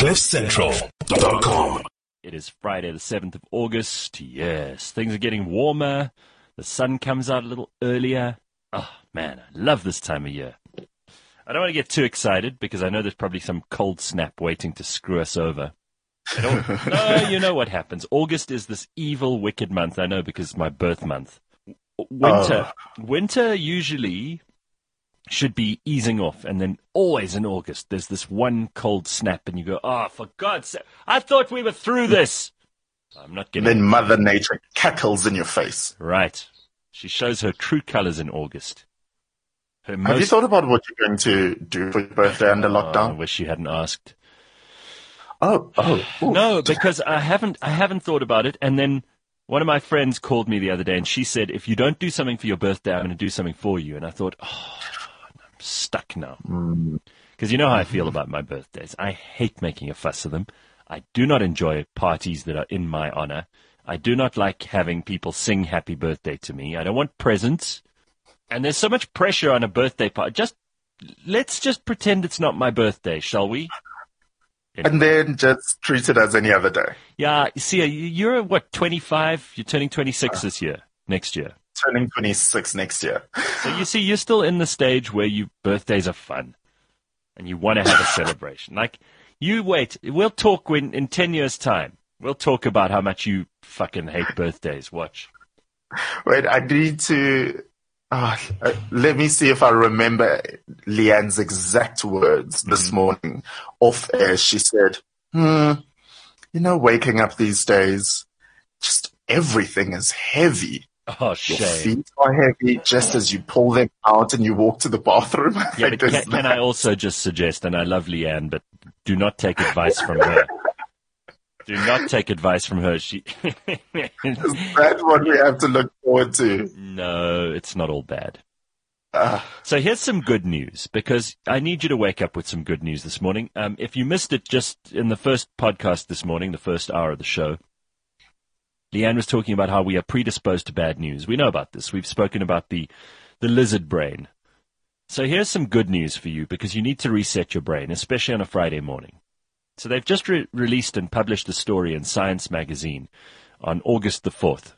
CliffCentral.com. It is Friday the 7th of August. Yes, things are getting warmer. The sun comes out a little earlier. Oh, man, I love this time of year. I don't want to get too excited because I know there's probably some cold snap waiting to screw us over. No, you know what happens. August is this evil, wicked month. I know because it's my birth month. Winter usually should be easing off, and then always in August there's this one cold snap, and you go, "Oh, for God's sake! I thought we were through this." I'm not getting. Then Mother Nature cackles in your face. Right. She shows her true colors in August. Have you thought about what you're going to do for your birthday under lockdown? I wish you hadn't asked. Oh. No, because I haven't thought about it. And then one of my friends called me the other day, and she said, "If you don't do something for your birthday, I'm going to do something for you." And I thought, I'm stuck now. Because you know how I feel about my birthdays. I hate making a fuss of them. I do not enjoy parties that are in my honor. I do not like having people sing happy birthday to me. I don't want presents. And there's so much pressure on a birthday party. Let's just pretend it's not my birthday, shall we? And then just treat it as any other day. Yeah, see, you're, 25? You're turning 26 this year, next year. Turning 26 next year. So you see, you're still in the stage where birthdays are fun. And you want to have a celebration. Like, you wait. We'll talk in 10 years' time. We'll talk about how much you fucking hate birthdays. Watch. Wait, I need to... let me see if I remember Leanne's exact words this morning. Off air, she said, waking up these days, just everything is heavy. Oh, shame. Your feet are heavy just as you pull them out and you walk to the bathroom. Yeah, but can I also just suggest, and I love Leanne, but do not take advice from her. Do not take advice from her. Is that what we have to look forward to? No, it's not all bad. So here's some good news, because I need you to wake up with some good news this morning. If you missed it just in the first podcast this morning, the first hour of the show, Leanne was talking about how we are predisposed to bad news. We know about this. We've spoken about the lizard brain. So here's some good news for you, because you need to reset your brain, especially on a Friday morning. So they've just released and published a story in Science magazine on August the 4th,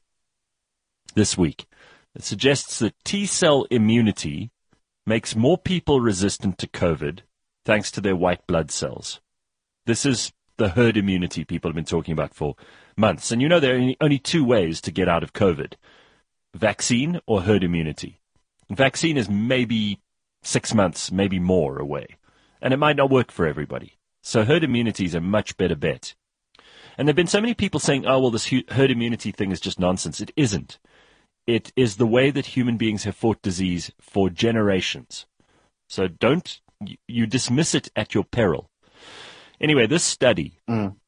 this week. It suggests that T-cell immunity makes more people resistant to COVID thanks to their white blood cells. This is the herd immunity people have been talking about for months. And you know there are only two ways to get out of COVID: vaccine or herd immunity. Vaccine is maybe 6 months, maybe more away. And it might not work for everybody. So herd immunity is a much better bet. And there have been so many people saying, oh, well, this herd immunity thing is just nonsense. It isn't. It is the way that human beings have fought disease for generations. So don't you dismiss it at your peril. Anyway, this study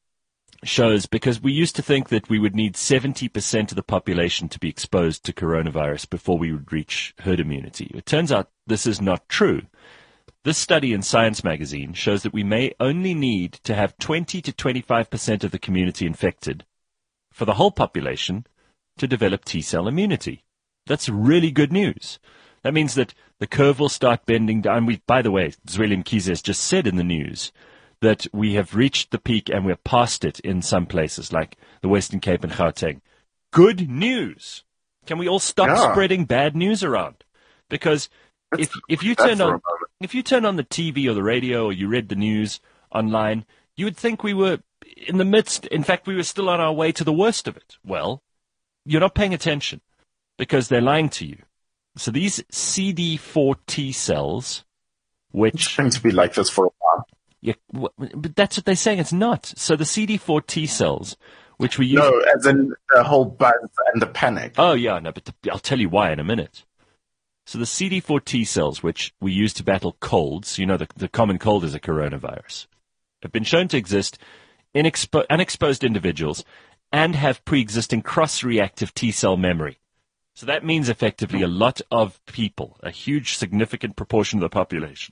shows, because we used to think that we would need 70% of the population to be exposed to coronavirus before we would reach herd immunity. It turns out this is not true. This study in Science magazine shows that we may only need to have 20 to 25% of the community infected for the whole population to develop T-cell immunity. That's really good news. That means that the curve will start bending down. By the way, Zweli Mkhize has just said in the news that we have reached the peak and we're past it in some places, like the Western Cape and Gauteng. Good news. Can we all stop spreading bad news around? Because if you turn on the TV or the radio, or you read the news online, you would think we were in the midst. In fact, we were still on our way to the worst of it. Well, you're not paying attention, because they're lying to you. So these CD4 T cells, which it's going to be like this for a while. Yeah, but that's what they're saying. It's not. So the CD4 T cells, which we use. No, as in the whole buzz and the panic. Oh yeah, no, but I'll tell you why in a minute. So the CD4 T cells, which we use to battle colds, the common cold is a coronavirus, have been shown to exist in unexposed individuals and have pre-existing cross-reactive T-cell memory. So that means effectively a lot of people, a huge significant proportion of the population,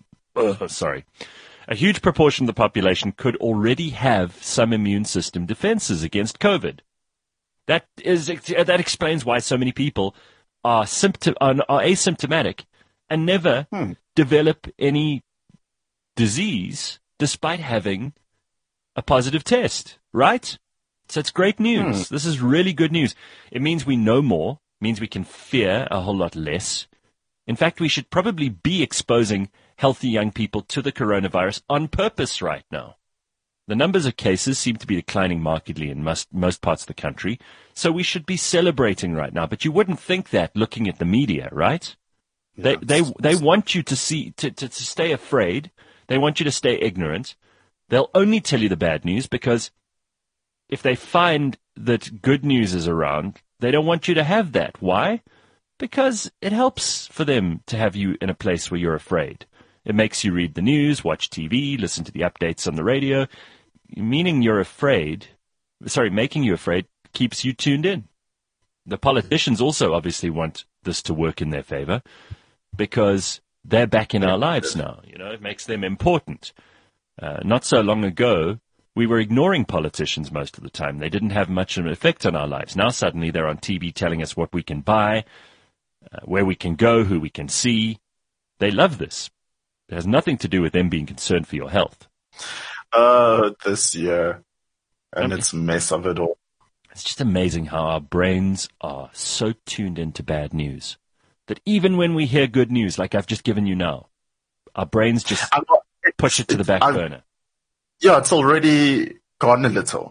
a huge proportion of the population could already have some immune system defenses against COVID. That explains why so many people are asymptomatic and never develop any disease despite having a positive test, right? So it's great news. This is really good news. It means we know more, means we can fear a whole lot less. In fact, we should probably be exposing healthy young people to the coronavirus on purpose right now. The numbers of cases seem to be declining markedly in most parts of the country, so we should be celebrating right now. But you wouldn't think that looking at the media, right? Yeah, they want you to stay afraid. They want you to stay ignorant. They'll only tell you the bad news because if they find that good news is around, they don't want you to have that. Why? Because it helps for them to have you in a place where you're afraid. It makes you read the news, watch TV, listen to the updates on the radio. Making you afraid keeps you tuned in. The politicians also obviously want this to work in their favor because they're back in our lives now. You know, it makes them important. Not so long ago, we were ignoring politicians most of the time. They didn't have much of an effect on our lives. Now suddenly they're on TV telling us what we can buy, where we can go, who we can see. They love this. It has nothing to do with them being concerned for your health. This year, and it's a mess of it all. It's just amazing how our brains are so tuned into bad news that even when we hear good news, like I've just given you now, our brains just push it to the back burner. Yeah, it's already gone a little.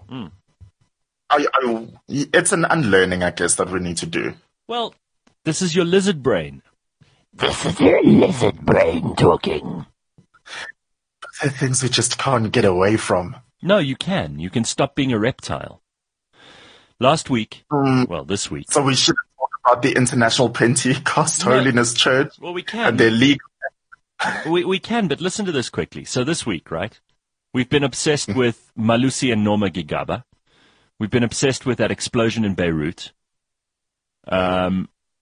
It's an unlearning, I guess, that we need to do. Well, this is your lizard brain. This is your lizard brain talking. They're things we just can't get away from. No, you can. You can stop being a reptile. Last week, this week. So we should talk about the International Pentecost Holiness Church. Well, we can. And their league. we can, but listen to this quickly. So this week, right, we've been obsessed with Malusi and Norma Gigaba. We've been obsessed with that explosion in Beirut. How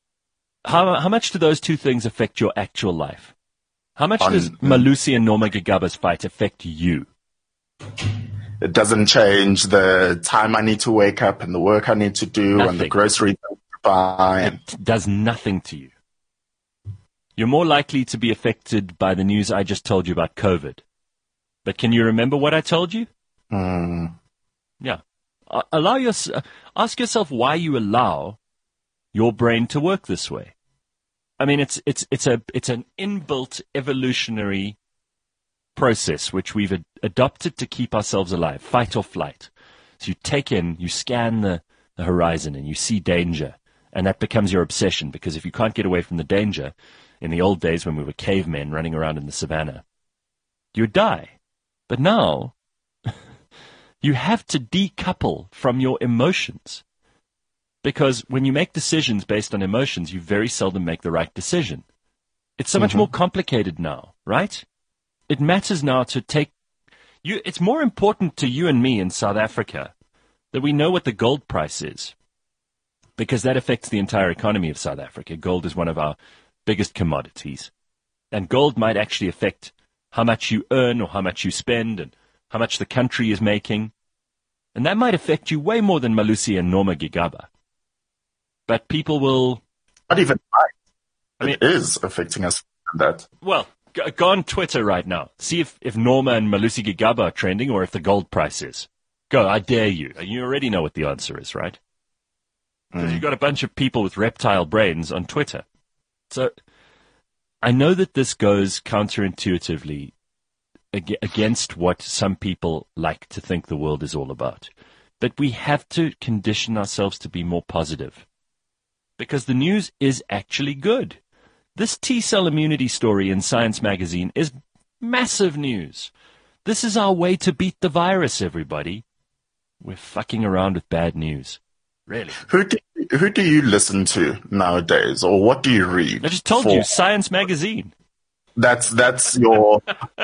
much do those two things affect your actual life? How much does Malusi and Norma Gigaba's fight affect you? It doesn't change the time I need to wake up and the work I need to do and the groceries I need to buy. It does nothing to you. You're more likely to be affected by the news I just told you about COVID. But can you remember what I told you? Yeah. Ask yourself why you allow your brain to work this way. I mean, it's an inbuilt evolutionary process which we've adopted to keep ourselves alive, fight or flight. So you scan the horizon and you see danger, and that becomes your obsession because if you can't get away from the danger, in the old days when we were cavemen running around in the savannah, you would die. But now, you have to decouple from your emotions. Because when you make decisions based on emotions, you very seldom make the right decision. It's so much more complicated now, right? It matters now to take you. It's more important to you and me in South Africa that we know what the gold price is, because that affects the entire economy of South Africa. Gold is one of our biggest commodities, and gold might actually affect how much you earn or how much you spend and how much the country is making. And that might affect you way more than Malusi and Norma Gigaba. But people will... Not even it is affecting us in that. Well, go on Twitter right now. See if Norma and Malusi Gigaba are trending or if the gold price is. Go, I dare you. You already know what the answer is, right? Because you've got a bunch of people with reptile brains on Twitter. So I know that this goes counterintuitively against what some people like to think the world is all about. But we have to condition ourselves to be more positive. Because the news is actually good. This T-cell immunity story in Science magazine is massive news. This is our way to beat the virus, everybody. We're fucking around with bad news. Really. Who do you listen to nowadays, or what do you read? I just told you, Science magazine. That's your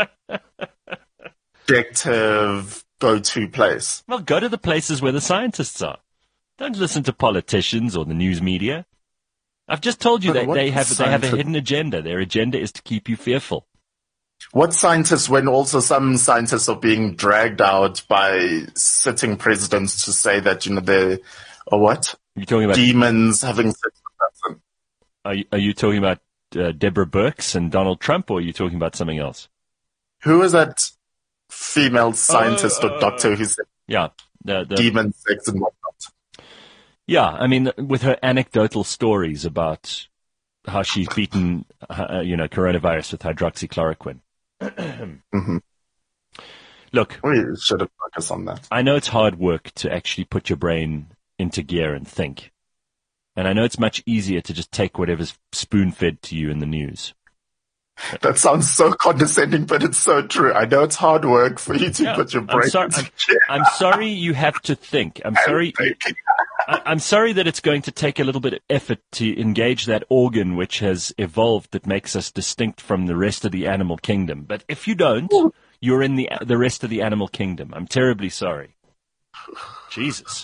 objective go-to place. Well, go to the places where the scientists are. Don't listen to politicians or the news media. I've just told you that they have a hidden agenda. Their agenda is to keep you fearful. What scientists, when also some scientists are being dragged out by sitting presidents to say that, they're, or what? You're talking about demons having sex with that? Are you talking about Deborah Birx and Donald Trump, or are you talking about something else? Who is that female scientist or doctor who said the demon sex and whatnot. Yeah, I mean, with her anecdotal stories about how she's beaten, coronavirus with hydroxychloroquine. Mm-hmm. Look, we should have focused on that. I know it's hard work to actually put your brain into gear and think. And I know it's much easier to just take whatever's spoon-fed to you in the news. That sounds so condescending, but it's so true. I know it's hard work for you to put your brain into gear. I'm sorry you have to think. I'm sorry that it's going to take a little bit of effort to engage that organ which has evolved that makes us distinct from the rest of the animal kingdom. But if you don't, you're in the rest of the animal kingdom. I'm terribly sorry. Jesus.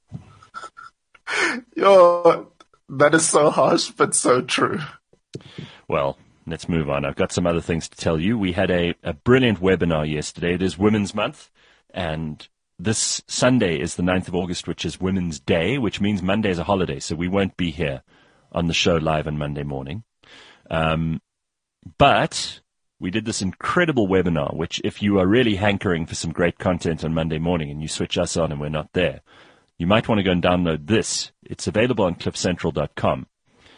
That is so harsh, but so true. Well, let's move on. I've got some other things to tell you. We had a brilliant webinar yesterday. It is Women's Month, and this Sunday is the 9th of August, which is Women's Day, which means Monday is a holiday, so we won't be here on the show live on Monday morning. But we did this incredible webinar, which if you are really hankering for some great content on Monday morning and you switch us on and we're not there, you might want to go and download this. It's available on cliffcentral.com.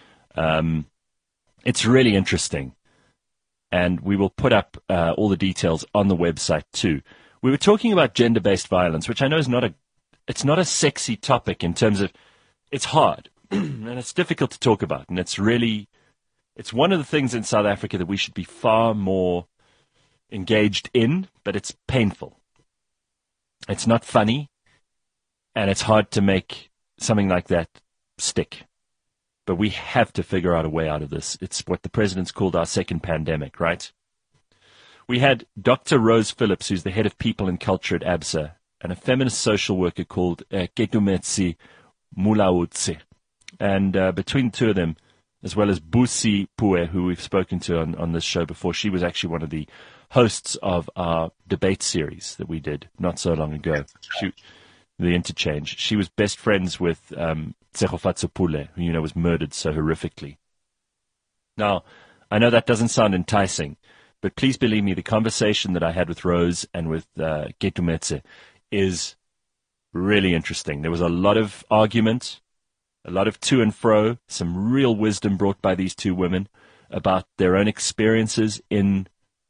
It's really interesting, and we will put up all the details on the website too. We were talking about gender-based violence, which I know is not a sexy topic in terms of it's hard and it's difficult to talk about, and it's one of the things in South Africa that we should be far more engaged in, but it's painful. It's not funny, and it's hard to make something like that stick. But we have to figure out a way out of this. It's what the president's called our second pandemic, right? We had Dr. Rose Phillips, who's the head of people and culture at ABSA, and a feminist social worker called Ketumetse Mulaudzi. And between the two of them, as well as Busi Pue, who we've spoken to on this show before, she was actually one of the hosts of our debate series that we did not so long ago. The Interchange. She was best friends with Tsegofatso Pule, who was murdered so horrifically. Now, I know that doesn't sound enticing, but please believe me, the conversation that I had with Rose and with Ketumetse is really interesting. There was a lot of argument, a lot of to and fro, some real wisdom brought by these two women about their own experiences in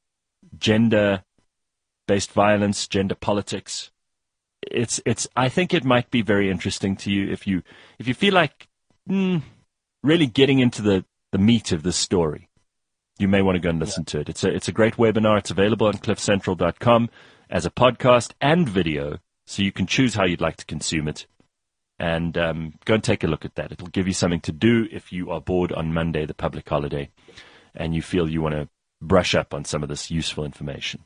gender-based violence, gender politics. I think it might be very interesting to you if you feel like really getting into the meat of this story. You may want to go and listen to it. It's a great webinar. It's available on cliffcentral.com as a podcast and video, so you can choose how you'd like to consume it. And go and take a look at that. It'll give you something to do if you are bored on Monday, the public holiday, and you feel you want to brush up on some of this useful information.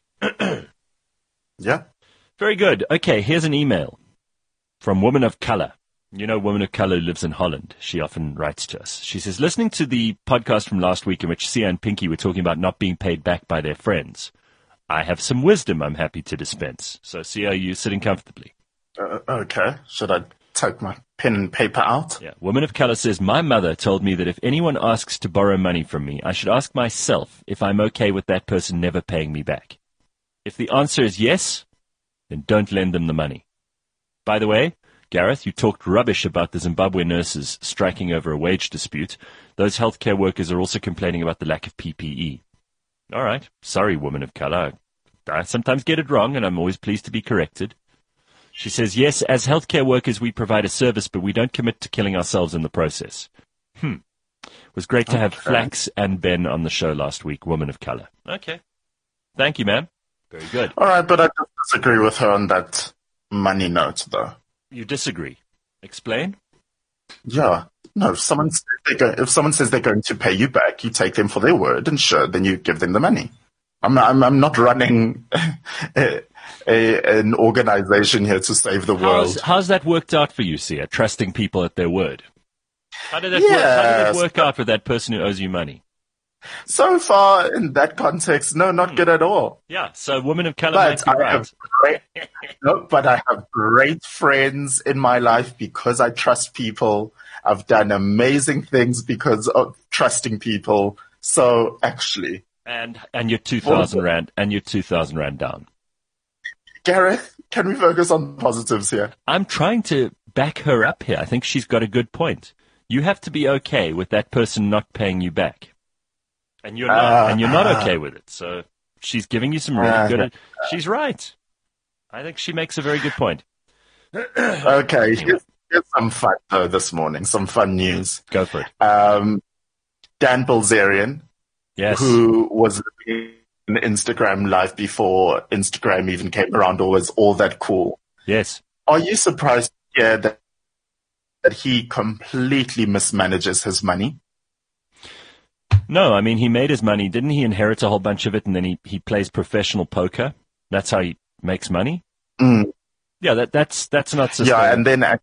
Yeah. Very good. Okay, here's an email from Woman of Color. Woman of Color who lives in Holland. She often writes to us. She says, listening to the podcast from last week in which Sia and Pinky were talking about not being paid back by their friends, I have some wisdom I'm happy to dispense. So, Sia, are you sitting comfortably? Okay. Should I take my pen and paper out? Yeah. Woman of Color says, my mother told me that if anyone asks to borrow money from me, I should ask myself if I'm okay with that person never paying me back. If the answer is yes, then don't lend them the money. By the way, Gareth, you talked rubbish about the Zimbabwe nurses striking over a wage dispute. Those healthcare workers are also complaining about the lack of PPE. All right. Sorry, Woman of Color. I sometimes get it wrong, and I'm always pleased to be corrected. She says, yes, as healthcare workers, we provide a service, but we don't commit to killing ourselves in the process. It was great to have Flax and Ben on the show last week, Woman of Color. Okay. Thank you, ma'am. Very good. All right, but I disagree with her on that money note, though. You disagree? Explain? Yeah. No, if someone says they're going to pay you back, you take them for their word, and sure, then you give them the money. I'm not running an organization here to save the world. How's that worked out for you, Sia, trusting people at their word? How did it work out for that person who owes you money? So far, in that context, no, not good at all. Yeah, so Woman of Color might be right. But I have great friends in my life because I trust people. I've done amazing things because of trusting people. So actually, and you're 2,000 rand, and you're 2,000 rand down. Gareth, can we focus on positives here? I'm trying to back her up here. I think she's got a good point. You have to be okay with that person not paying you back. And you're not, and you're not okay with it. So she's giving you some really good... She's right. I think she makes a very good point. Okay, here's some fun, though, this morning. Some fun news. Go for it. Dan Bilzerian, Yes. who was living in Instagram Live before Instagram even came around or was all that cool. Yes. Are you surprised to hear that he completely mismanages his money? No, I mean, he made his money. Didn't he inherit a whole bunch of it, and then he plays professional poker? That's how he makes money? Mm. Yeah, that's not sustainable. Yeah, and then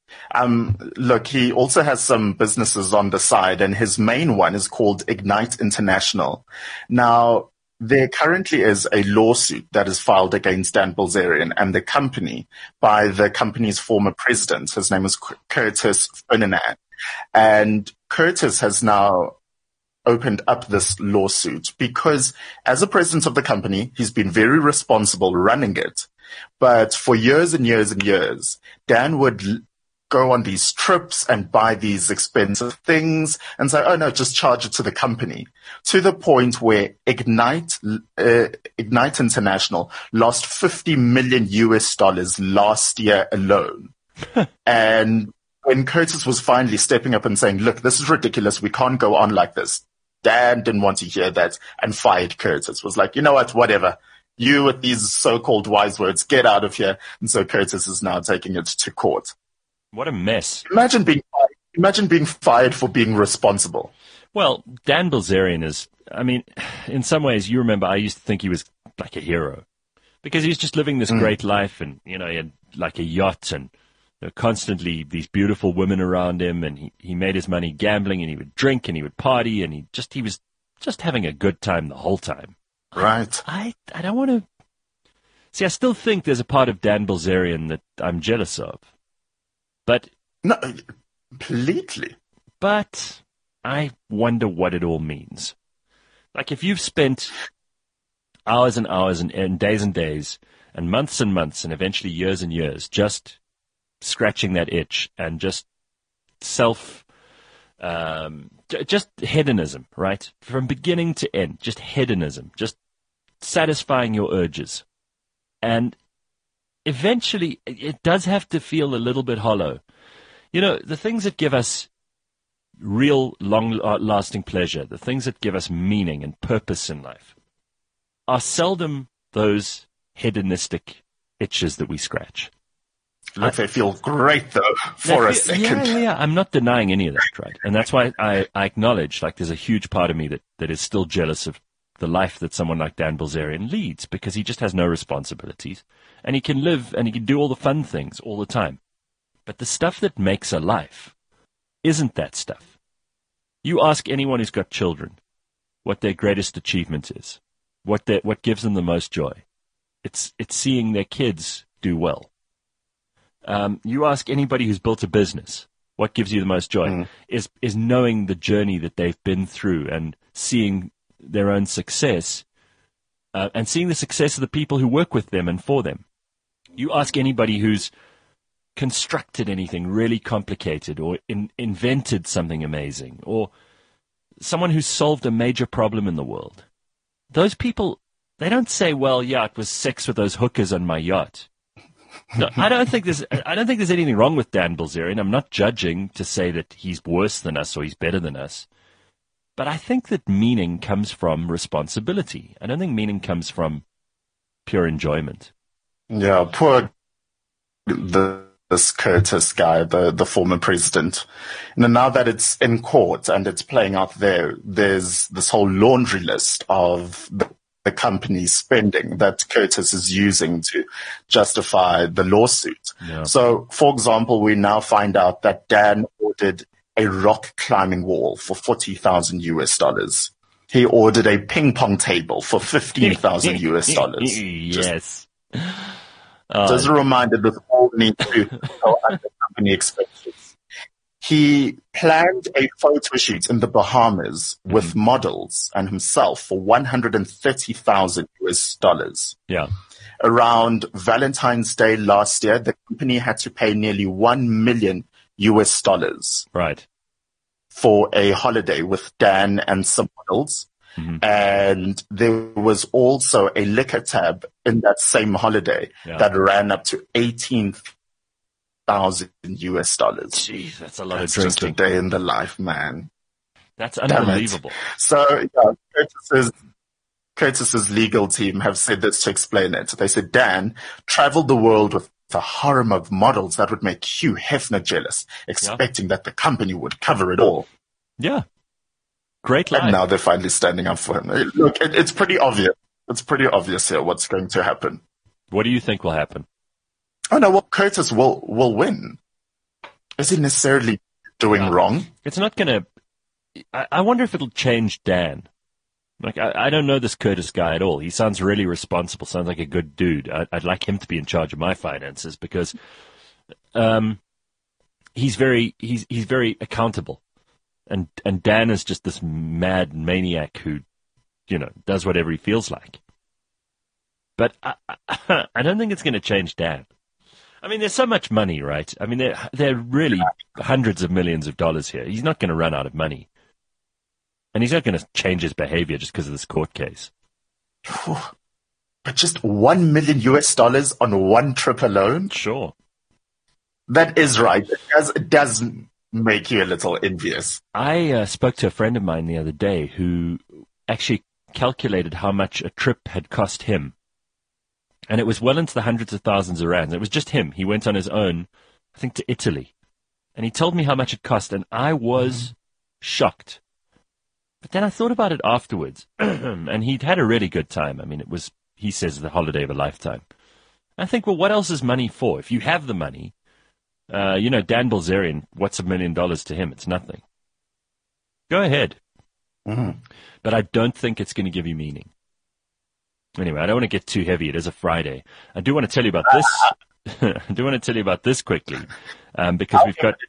look, he also has some businesses on the side, and his main one is called Ignite International. Now, there currently is a lawsuit that is filed against Dan Bilzerian and the company by the company's former president. His name is Curtis Ferdinand. And Curtis has now opened up this lawsuit because as a president of the company, he's been very responsible running it. But for years and years and years, Dan would go on these trips and buy these expensive things and say, oh no, just charge it to the company, to the point where Ignite International lost $50 million last year alone. And when Curtis was finally stepping up and saying, look, this is ridiculous. We can't go on like this. Dan didn't want to hear that and fired Curtis. Was like, you know what, whatever. You with these so-called wise words, get out of here. And so Curtis is now taking it to court. What a mess. Imagine being fired for being responsible. Well, Dan Bilzerian is, I mean, in some ways, you remember I used to think he was like a hero because he was just living this great life and, you know, he had like a yacht and constantly these beautiful women around him, and he made his money gambling, and he would drink and he would party, and he was just having a good time the whole time. Right. I don't want to... See, I still think there's a part of Dan Bilzerian that I'm jealous of. But... No, completely. But I wonder what it all means. Like, if you've spent hours and hours and days and months and months and eventually years and years just scratching that itch and just just hedonism, right? From beginning to end, just hedonism, just satisfying your urges. And eventually, it does have to feel a little bit hollow. You know, the things that give us real, long-lasting pleasure, the things that give us meaning and purpose in life, are seldom those hedonistic itches that we scratch. Look, they feel great, though, for a second. Yeah. I'm not denying any of that, right? And that's why I acknowledge, like, there's a huge part of me that is still jealous of the life that someone like Dan Bilzerian leads, because he just has no responsibilities. And he can live and he can do all the fun things all the time. But the stuff that makes a life isn't that stuff. You ask anyone who's got children what their greatest achievement is, what gives them the most joy. It's seeing their kids do well. You ask anybody who's built a business, what gives you the most joy is knowing the journey that they've been through and seeing their own success and seeing the success of the people who work with them and for them. You ask anybody who's constructed anything really complicated or invented something amazing or someone who's solved a major problem in the world. Those people, they don't say, well, yeah, it was sex with those hookers on my yacht. No, I don't think there's anything wrong with Dan Bilzerian. I'm not judging to say that he's worse than us or he's better than us. But I think that meaning comes from responsibility. I don't think meaning comes from pure enjoyment. Yeah, poor this Curtis guy, the former president. And now that it's in court and it's playing out there's this whole laundry list of the company's spending that Curtis is using to justify the lawsuit. Yeah. So, for example, we now find out that Dan ordered a rock climbing wall for $40,000. He ordered a ping pong table for $15,000. Yes. Just a reminder that all need to go under company expenses. He planned a photo shoot in the Bahamas with models and himself for $130,000. Yeah. around Valentine's Day last year, the company had to pay nearly $1 million Right. for a holiday with Dan and some models. Mm-hmm. And there was also a liquor tab in that same holiday that ran up to $18,000. Jeez, that's a lot of drinking. Just a day in the life, man. That's unbelievable. So, yeah, Curtis's legal team have said this to explain it. They said Dan traveled the world with a harem of models that would make Hugh Hefner jealous, expecting that the company would cover it all. Yeah. Great line. And now they're finally standing up for him. Look, it's pretty obvious. It's pretty obvious here what's going to happen. What do you think will happen? Oh, no, well, Curtis will win. Is he necessarily doing wrong? It's not going to... I wonder if it'll change Dan. Like, I don't know this Curtis guy at all. He sounds really responsible, sounds like a good dude. I'd like him to be in charge of my finances because he's very accountable. And Dan is just this mad maniac who, does whatever he feels like. But I don't think it's going to change Dan. I mean, there's so much money, right? I mean, there are really hundreds of millions of dollars here. He's not going to run out of money. And he's not going to change his behavior just because of this court case. But just $1 million on one trip alone? Sure. That is right. It does make you a little envious. I spoke to a friend of mine the other day who actually calculated how much a trip had cost him. And it was well into the hundreds of thousands of rands. It was just him. He went on his own, I think, to Italy. And he told me how much it cost, and I was shocked. But then I thought about it afterwards, and he'd had a really good time. I mean, it was, he says, the holiday of a lifetime. I think, well, what else is money for? If you have the money, Dan Bilzerian, what's $1 million to him? It's nothing. Go ahead. Mm. But I don't think it's going to give you meaning. Anyway, I don't want to get too heavy. It is a Friday. I do want to tell you about this. Quickly, because we've got...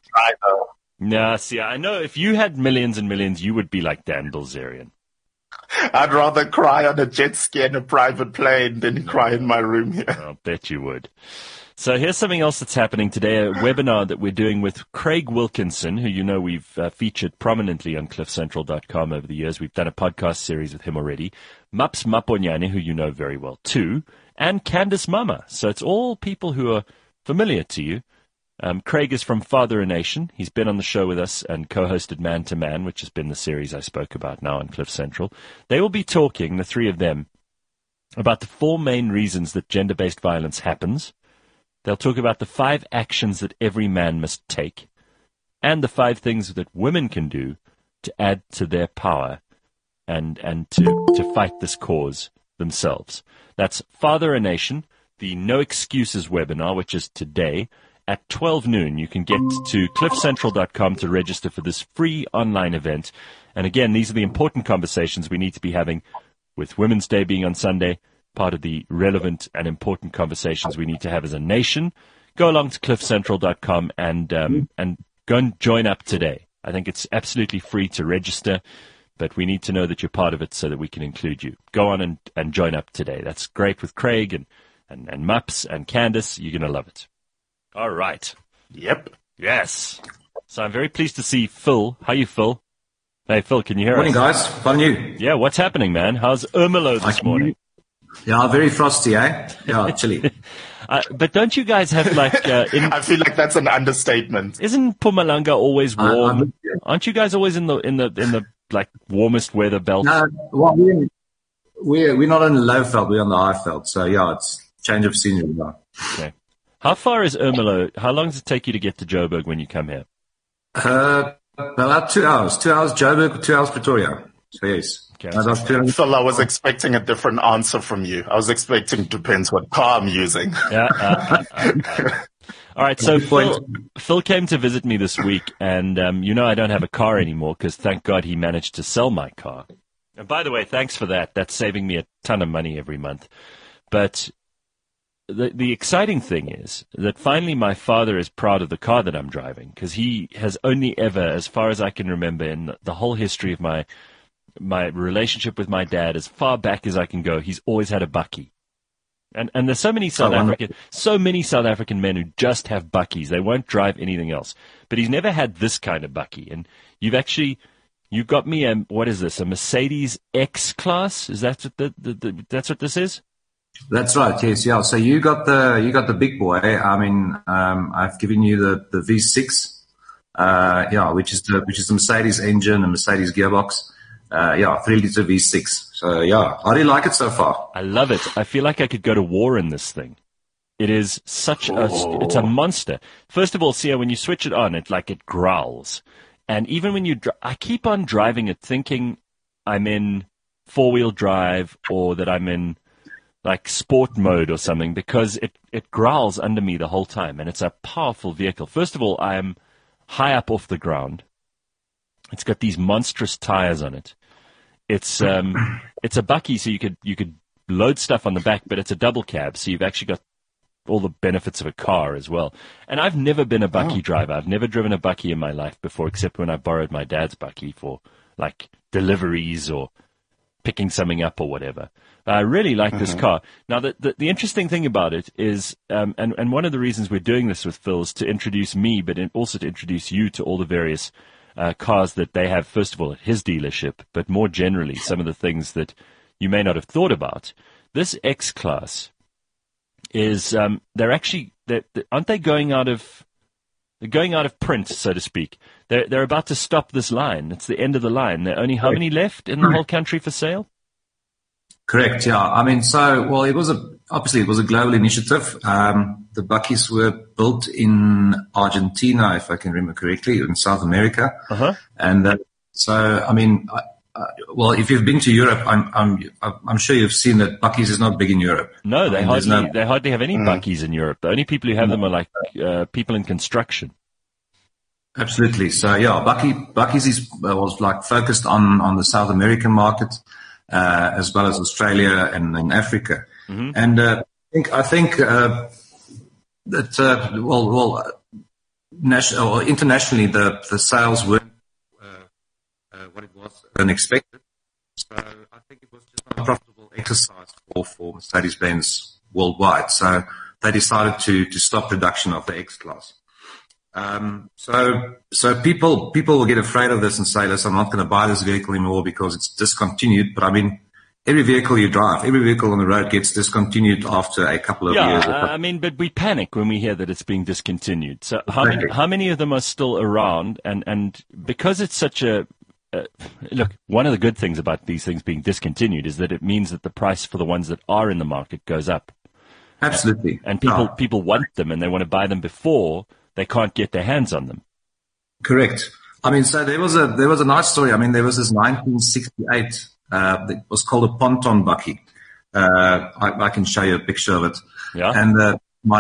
No, see, I know if you had millions and millions, you would be like Dan Bilzerian. I'd rather cry on a jet ski in a private plane than cry in my room here. I'll bet you would. So here's something else that's happening today, a webinar that we're doing with Craig Wilkinson, who we've featured prominently on cliffcentral.com over the years. We've done a podcast series with him already. Maps Maponyane, who you know very well too, and Candice Mama. So it's all people who are familiar to you. Craig is from Father a Nation. He's been on the show with us and co-hosted Man to Man, which has been the series I spoke about now on Cliff Central. They will be talking, the three of them, about the 4 main reasons that gender-based violence happens. They'll talk about the 5 actions that every man must take and the 5 things that women can do to add to their power and to fight this cause themselves. That's Father a Nation, the No Excuses webinar, which is today. At 12 noon, you can get to cliffcentral.com to register for this free online event. And again, these are the important conversations we need to be having with Women's Day being on Sunday, part of the relevant and important conversations we need to have as a nation. Go along to cliffcentral.com and go and join up today. I think it's absolutely free to register, but we need to know that you're part of it so that we can include you. Go on and join up today. That's great with Craig and Maps and Candice. You're going to love it. All right. Yep. Yes. So I'm very pleased to see Phil. How are you, Phil? Hey, Phil, can you hear Morning, us? guys. Fun you. Yeah, what's happening, man? How's Ermelo this morning? Yeah, very frosty, eh? Yeah, chilly. But don't you guys have like... I feel like that's an understatement. Isn't Mpumalanga always warm? Aren't you guys always in the like warmest weather belt? No, well, we're not on the low veld, we're on the high veld. So yeah, it's change of scenery now. Okay. How far is Ermelo? How long does it take you to get to Joburg when you come here? About 2 hours. 2 hours Joburg, 2 hours Pretoria. So yes. Okay, Phil, I was expecting a different answer from you. I was expecting depends what car I'm using. Yeah. All right, so Phil came to visit me this week, and I don't have a car anymore because thank God he managed to sell my car. And by the way, thanks for that. That's saving me a ton of money every month. But the exciting thing is that finally my father is proud of the car that I'm driving because he has only ever, as far as I can remember in the whole history of my relationship with my dad, as far back as I can go, he's always had a Bakkie. And there's so many South African men who just have bakkies. They won't drive anything else. But he's never had this kind of bakkie. And you got me what is this? A Mercedes X-Class? Is that what that's what this is? That's right. Yes. Yeah. So you got the big boy. I mean, I've given you the V6. Which is the Mercedes engine and Mercedes gearbox. 3-liter V6. So how do you like it so far? I love it. I feel like I could go to war in this thing. It is it's a monster. First of all, Sia, when you switch it on, it growls. And even when I keep on driving it thinking I'm in 4-wheel drive or that I'm in like sport mode or something because it growls under me the whole time. And it's a powerful vehicle. First of all, I am high up off the ground. It's got these monstrous tires on it. It's a bakkie, so you could load stuff on the back, but it's a double cab, so you've actually got all the benefits of a car as well. And I've never been a bakkie driver. I've never driven a bakkie in my life before, except when I borrowed my dad's bakkie for like deliveries or picking something up or whatever. I really like this car. Now, the interesting thing about it is, and one of the reasons we're doing this with Phil is to introduce me, but also to introduce you to all the various cars that they have, first of all, at his dealership, but more generally, some of the things that you may not have thought about. This X-Class is, aren't they going out of print, so to speak? They're about to stop this line. It's the end of the line. There are only how many left in the whole country for sale? Correct. Yeah. I mean, it was a global initiative. The bakkies were built in Argentina, if I can remember correctly, in South America. And I mean, if you've been to Europe, I'm sure you've seen that bakkies is not big in Europe. No, they hardly have any bakkies in Europe. The only people who have them are like people in construction. Absolutely. So bakkies was like focused on the South American market. As well as Australia and in Africa. And I think that internationally the sales were what it was unexpected. So I think it was just not a profitable exercise for Mercedes-Benz worldwide. So they decided to stop production of the X-Class. So people will get afraid of this and say, listen, I'm not going to buy this vehicle anymore because it's discontinued. But I mean, every vehicle you drive, every vehicle on the road gets discontinued after a couple of years. I mean, but we panic when we hear that it's being discontinued. So how many of them are still around? And because it's such look, one of the good things about these things being discontinued is that it means that the price for the ones that are in the market goes up. Absolutely. And people want them and they want to buy them before they can't get their hands on them. Correct. I mean, so there was a nice story. I mean, there was this 1968, that was called a ponton bakkie. I can show you a picture of it. Yeah. And,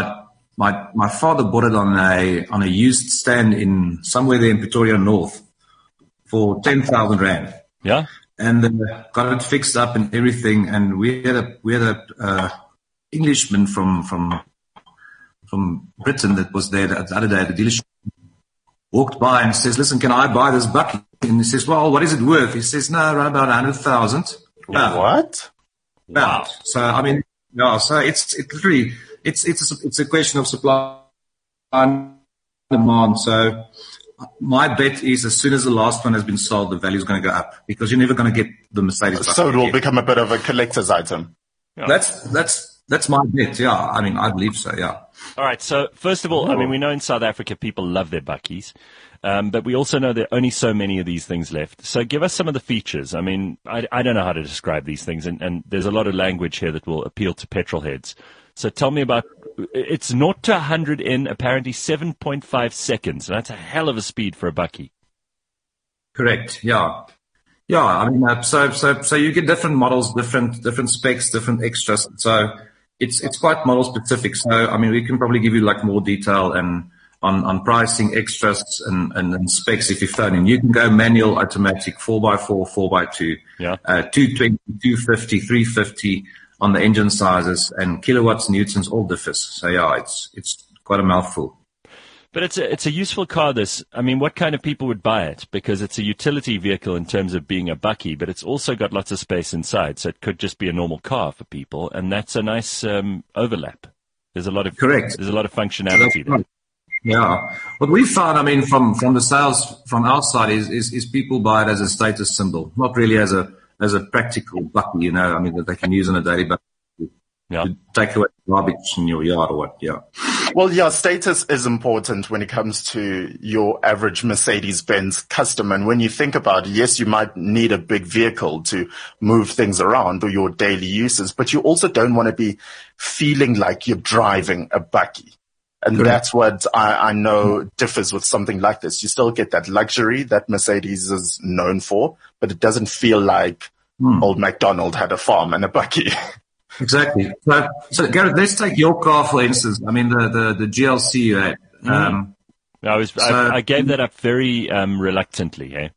my father bought it on a used stand in somewhere there in Pretoria North for 10,000 Rand. Yeah. And, got it fixed up and everything. And we had a Englishman from Britain that was there the other day at the dealership, walked by and says, listen, can I buy this bakkie? And he says, well, what is it worth? He says, no, around about 100,000. What? Wow. So, I mean, so it's literally, it's a question of supply and demand. So my bet is as soon as the last one has been sold, the value is going to go up because you're never going to get the Mercedes. So it will become a bit of a collector's item. Yeah. That's my bet. Yeah. I mean, I believe so. Yeah. All right. So first of all, I mean, we know in South Africa people love their bakkies, but we also know there are only so many of these things left. So give us some of the features. I mean, I don't know how to describe these things, and there's a lot of language here that will appeal to petrol heads. So tell me about it's 0 to 100 in apparently 7.5 seconds. And that's a hell of a speed for a bakkie. Correct. Yeah. Yeah. I mean, so you get different models, different specs, different extras. So it's quite model specific. So, I mean, we can probably give you like more detail and on pricing, extras and specs if you phone in. You can go manual, automatic, 4x4, 4x2, 220, 250, 350 on the engine sizes and kilowatts, newtons, all differs. So yeah, it's quite a mouthful. But it's a useful car, this. I mean, what kind of people would buy it? Because it's a utility vehicle in terms of being a bakkie, but it's also got lots of space inside, so it could just be a normal car for people, and that's a nice overlap. There's a lot of Correct. There's a lot of functionality there. Yeah. What we found, I mean, from the sales from outside is people buy it as a status symbol, not really as a practical bakkie, you know, I mean, that they can use on a daily basis. Yeah. To take away garbage in your yard or what, yeah. Well, yeah, status is important when it comes to your average Mercedes-Benz customer. And when you think about it, yes, you might need a big vehicle to move things around or your daily uses, but you also don't want to be feeling like you're driving a bakkie. And Correct. That's what I know differs with something like this. You still get that luxury that Mercedes is known for, but it doesn't feel like old MacDonald had a farm and a bakkie. Exactly. So Gareth, let's take your car, for instance. I mean, the GLC you had. I gave that up very reluctantly. Eh?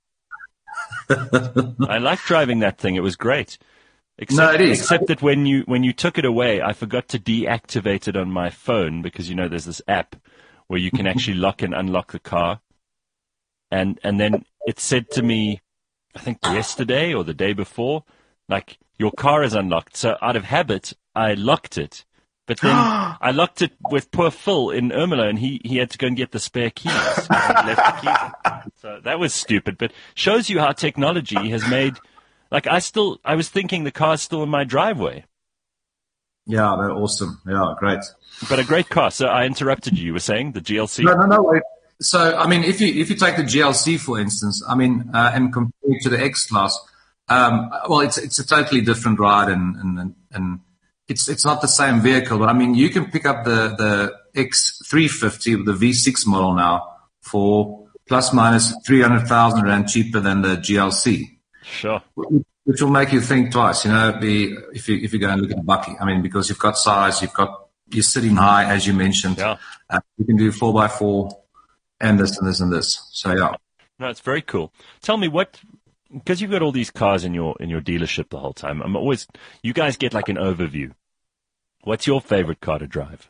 I liked driving that thing. It was great. No, it is. Except that when you took it away, I forgot to deactivate it on my phone because, you know, there's this app where you can actually lock and unlock the car. And then it said to me, I think yesterday or the day before, like, your car is unlocked. So out of habit, I locked it. But then I locked it with poor Phil in Ermelo, and he had to go and get the spare keys. He left the keys. So that was stupid, but shows you how technology has made, like, I was thinking the car's still in my driveway. Yeah, they're awesome. Yeah, great. But a great car. So I interrupted you. You were saying the GLC? No, wait. So, I mean, if you take the GLC, for instance, I mean, and compare it to the X-Class, well, it's a totally different ride and it's not the same vehicle, but I mean, you can pick up the X350, the V6 model now for plus minus 300,000 Rand cheaper than the GLC. Sure. Which will make you think twice, you know, if you go and look at the bakkie. I mean, because you've got size, you're sitting high, as you mentioned. Yeah. You can do 4x4 and this and this and this. So, yeah. No, it's very cool. Tell me because you've got all these cars in your dealership the whole time. You guys get like an overview. What's your favorite car to drive?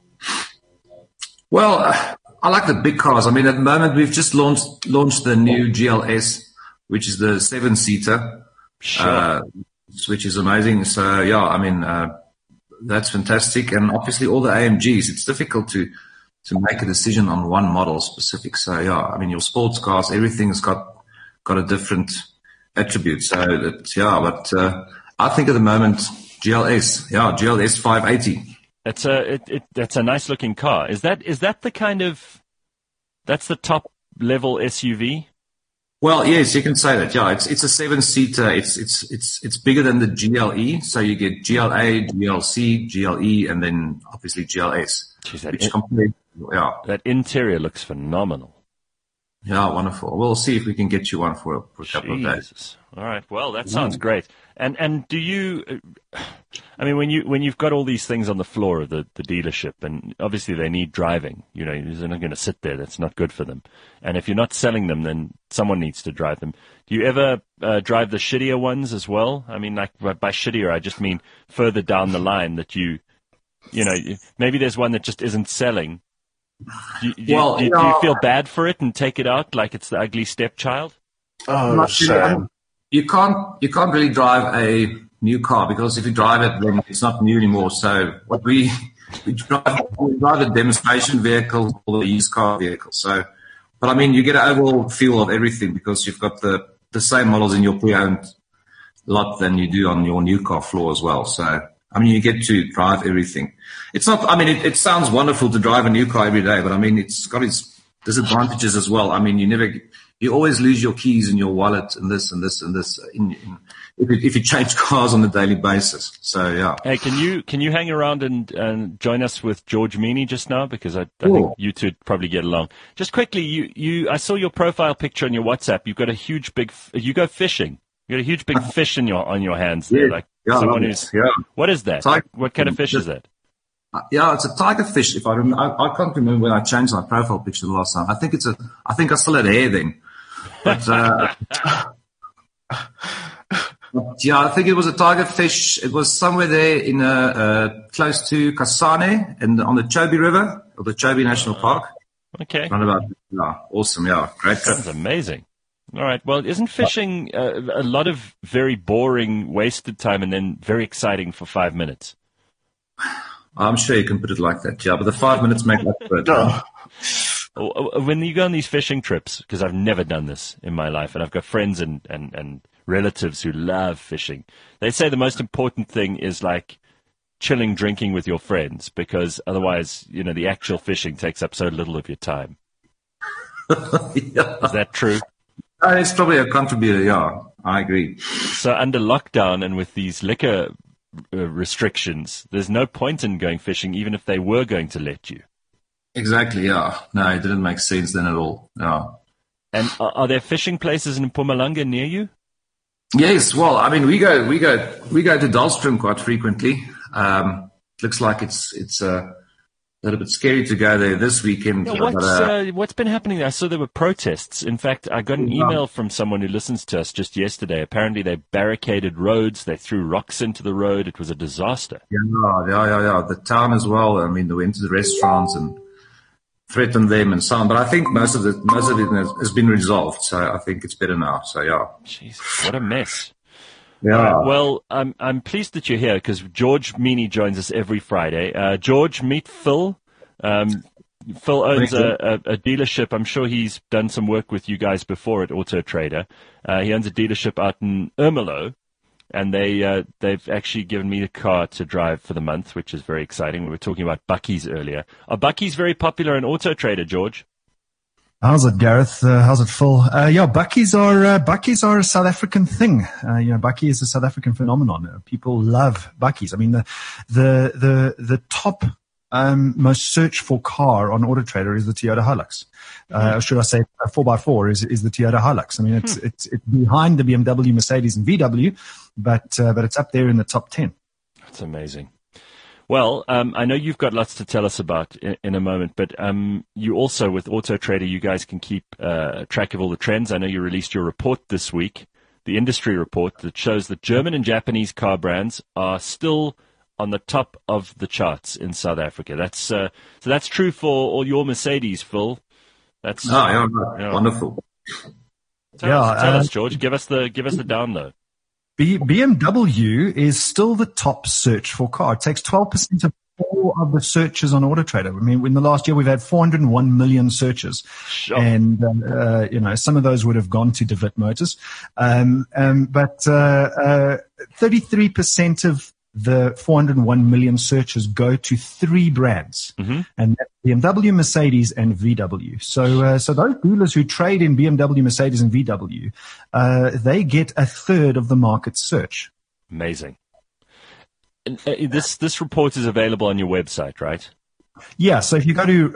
Well, I like the big cars. I mean, at the moment we've just launched the new GLS, which is the 7-seater, Sure. which is amazing. So yeah, I mean, that's fantastic. And obviously all the AMGs, it's difficult to make a decision on one model specific. So yeah, I mean, your sports cars, everything's got a different attribute. So but I think at the moment GLS 580. That's a nice looking car. Is that that's the top level SUV? Well, yes, you can say that. Yeah, it's a 7-seater. It's bigger than the GLE. So you get GLA, GLC, GLE, and then obviously GLS. Jeez, that interior looks phenomenal. Yeah, wonderful. We'll see if we can get you one for a couple of days. All right. Well, that sounds great. And do you? I mean, when you've got all these things on the floor of the dealership, and obviously they need driving. You know, they're not going to sit there. That's not good for them. And if you're not selling them, then someone needs to drive them. Do you ever drive the shittier ones as well? I mean, like by shittier, I just mean further down the line that you know, maybe there's one that just isn't selling. Do you feel bad for it and take it out like it's the ugly stepchild? Oh, shame. You can't really drive a new car because if you drive it, then it's not new anymore. So what we drive a demonstration vehicle or a used car vehicle. So, but I mean, you get an overall feel of everything because you've got the same models in your pre-owned lot than you do on your new car floor as well. So, I mean, you get to drive everything. It's not, I mean, it sounds wonderful to drive a new car every day, but I mean, it's got its disadvantages as well. I mean, you always lose your keys in your wallet and this and this and this if you change cars on a daily basis. So, yeah. Hey, can you hang around and join us with George Meany just now? Because I think you two probably get along. Just quickly, I saw your profile picture on your WhatsApp. You've got a huge you go fishing. You got a huge big fish on your hands there. What is that? What kind of fish is that? Yeah, it's a tiger fish. If I remember, I can't remember when I changed my profile picture the last time. I think I still had hair then. But, yeah, I think it was a tiger fish. It was somewhere there in close to Kasane on the Chobe River or the Chobe National Park. Okay. Roundabout. Yeah, awesome. Yeah, great trip. That's amazing. All right. Well, isn't fishing a lot of very boring, wasted time and then very exciting for 5 minutes? I'm sure you can put it like that, yeah. But the 5 minutes make up for it. When you go on these fishing trips, because I've never done this in my life, and I've got friends and relatives who love fishing, they say the most important thing is like chilling, drinking with your friends, because otherwise, the actual fishing takes up so little of your time. Yeah. Is that true? It's probably a contributor, yeah. I agree. So under lockdown and with these liquor restrictions, there's no point in going fishing, even if they were going to let you. Exactly, yeah. No, it didn't make sense then at all. Yeah. And are there fishing places in Mpumalanga near you? Yes, well, I mean, we go to Dahlstrom quite frequently. Looks like it's a little bit scary to go there this weekend. Yeah, what's been happening there? I saw there were protests. In fact, I got an email from someone who listens to us just yesterday. Apparently, they barricaded roads. They threw rocks into the road. It was a disaster. Yeah. The town as well. I mean, they went to the restaurants and threatened them and so on. But I think most of it has been resolved. So I think it's better now. So yeah. Jesus, what a mess. Yeah. Well, I'm pleased that you're here because George Meany joins us every Friday. George, meet Phil. Phil owns a dealership. I'm sure he's done some work with you guys before at Auto Trader. He owns a dealership out in Ermelo, and they've actually given me a car to drive for the month, which is very exciting. We were talking about Bucky's earlier. Are Bucky's very popular in Auto Trader, George? How's it, Gareth? How's it, Phil? Bucky's are a South African thing. Bucky is a South African phenomenon. People love Bucky's. I mean, the top most searched for car on Auto Trader is the Toyota Hilux. Or should I say 4x4 is the Toyota Hilux. I mean, it's behind the BMW, Mercedes, and VW, but it's up there in the top 10. That's amazing. Well, I know you've got lots to tell us about in a moment, but you also, with Auto Trader, you guys can keep track of all the trends. I know you released your report this week, the industry report, that shows that German and Japanese car brands are still on the top of the charts in South Africa. So that's true for all your Mercedes, Phil. That's wonderful. Tell us, George. Give us the download. BMW is still the top search for car. It takes 12% of all of the searches on Auto Trader. I mean, in the last year, we've had 401 million searches. Sure. And, some of those would have gone to DeWitt Motors. But 33% of the 401 million searches go to three brands, and that's BMW, Mercedes, and VW. So those dealers who trade in BMW, Mercedes, and VW, they get a third of the market search. Amazing. And, this report is available on your website, right? Yeah, so if you go to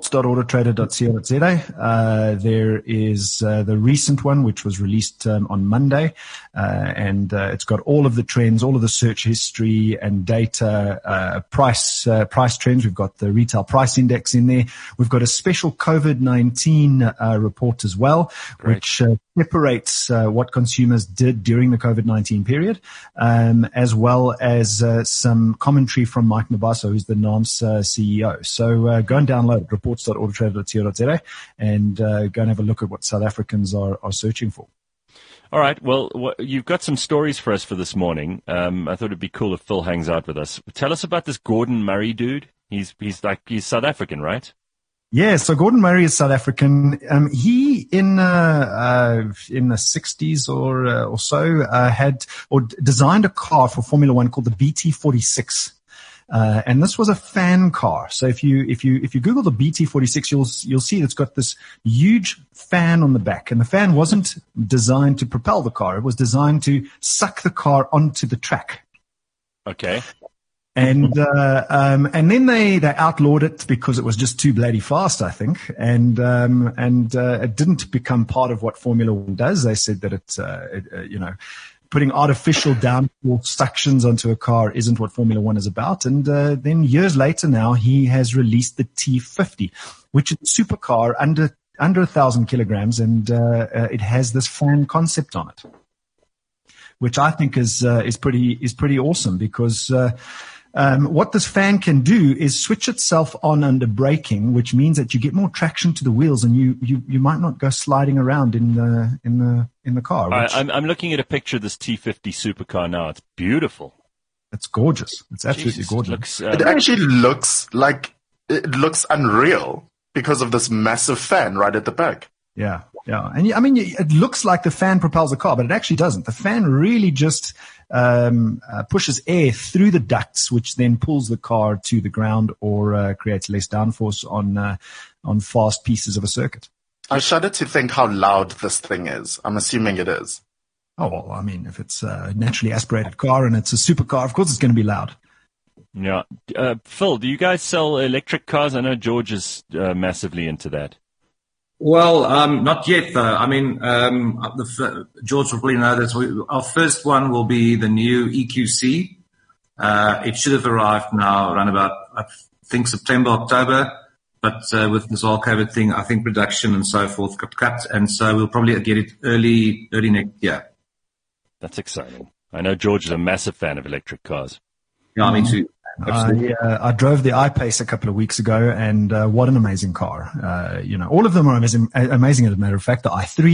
reports.autotrader.co.za, there is the recent one, which was released on Monday, and it's got all of the trends, all of the search history and data, price trends. We've got the retail price index in there. We've got a special COVID-19 report as well, which separates what consumers did during the COVID-19 period, as well as some commentary from Mike Nabaso, who's the NAMS CEO. So go and download reports.autotrader.co.za and go and have a look at what South Africans are searching for. All right. Well, you've got some stories for us for this morning. I thought it'd be cool if Phil hangs out with us. Tell us about this Gordon Murray dude. He's South African, right? Yeah, so Gordon Murray is South African. He in the 60s or so had designed a car for Formula One called the BT46. And this was a fan car. So if you Google the BT46, you'll see it's got this huge fan on the back, and the fan wasn't designed to propel the car. It was designed to suck the car onto the track. Okay. And then they outlawed it because it was just too bloody fast, I think. And it didn't become part of what Formula One does. They said that putting artificial downforce suctions onto a car isn't what Formula One is about. And then years later now, he has released the T50, which is a supercar under 1,000 kilograms, and it has this fan concept on it, which I think is pretty awesome because What this fan can do is switch itself on under braking, which means that you get more traction to the wheels, and you might not go sliding around in the car. I'm looking at a picture of this T50 supercar now. It's beautiful. It's gorgeous. It's absolutely gorgeous. It actually looks unreal because of this massive fan right at the back. Yeah. And I mean, it looks like the fan propels the car, but it actually doesn't. The fan really just pushes air through the ducts, which then pulls the car to the ground or creates less downforce on fast pieces of a circuit. I shudder to think how loud this thing is. I'm assuming it is. Oh, well, I mean, if it's a naturally aspirated car and it's a supercar, of course it's going to be loud. Yeah. Phil, do you guys sell electric cars? I know George is massively into that. Well, not yet, though. I mean, George will probably know this. Our first one will be the new EQC. It should have arrived now around about, I think, September, October. But with this whole COVID thing, I think production and so forth got cut. And so we'll probably get it early next year. That's exciting. I know George is a massive fan of electric cars. Yeah, me too. I drove the I-Pace a couple of weeks ago, and what an amazing car. All of them are amazing, as a matter of fact. The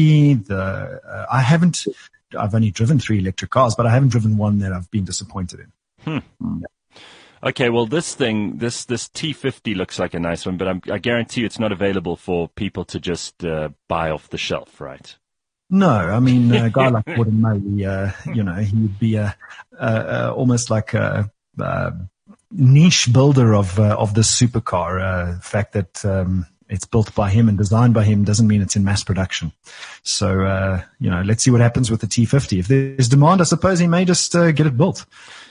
i3, I've only driven 3 electric cars, but I haven't driven one that I've been disappointed in. Okay, well, this T50 looks like a nice one, but I guarantee you it's not available for people to just buy off the shelf, right? No, I mean, a guy like Gordon Murray, he would be almost like a niche builder of this supercar. The fact that it's built by him and designed by him doesn't mean it's in mass production. So, let's see what happens with the T50. If there's demand, I suppose he may just get it built.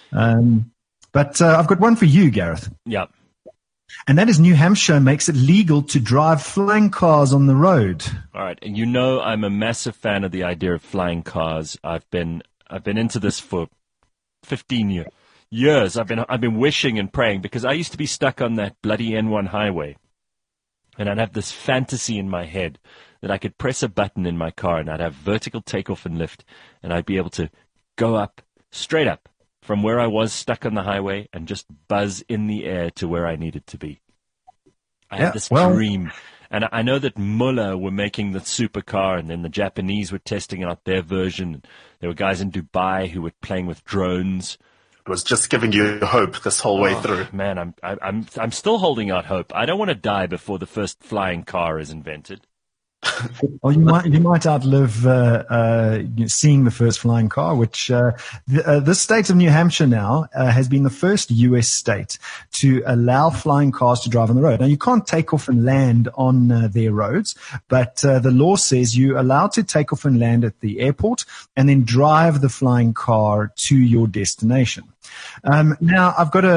But I've got one for you, Gareth. Yeah. And that is New Hampshire makes it legal to drive flying cars on the road. All right. And I'm a massive fan of the idea of flying cars. I've been into this for 15 years. I've been wishing and praying because I used to be stuck on that bloody N1 highway. And I'd have this fantasy in my head that I could press a button in my car and I'd have vertical takeoff and lift and I'd be able to go up, straight up, from where I was stuck on the highway and just buzz in the air to where I needed to be. I had this dream. And I know that Muller were making the supercar and then the Japanese were testing out their version. There were guys in Dubai who were playing with drones. It was just giving you hope this whole way through. Man, I'm still holding out hope. I don't want to die before the first flying car is invented. Well, you might outlive seeing the first flying car, which the state of New Hampshire now has been the first U.S. state to allow flying cars to drive on the road. Now, you can't take off and land on their roads, but the law says you're allowed to take off and land at the airport and then drive the flying car to your destination. Now, I've got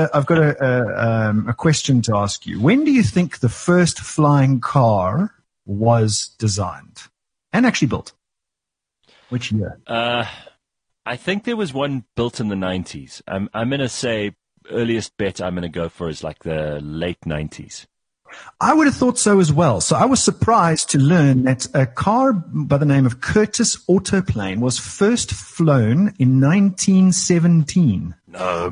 a question to ask you. When do you think the first flying car was designed and actually built? Which year? I think there was one built in the 90s. I'm going to say earliest bet I'm going to go for is like the late 90s. I would have thought so as well. So I was surprised to learn that a car by the name of Curtiss Autoplane was first flown in 1917. No,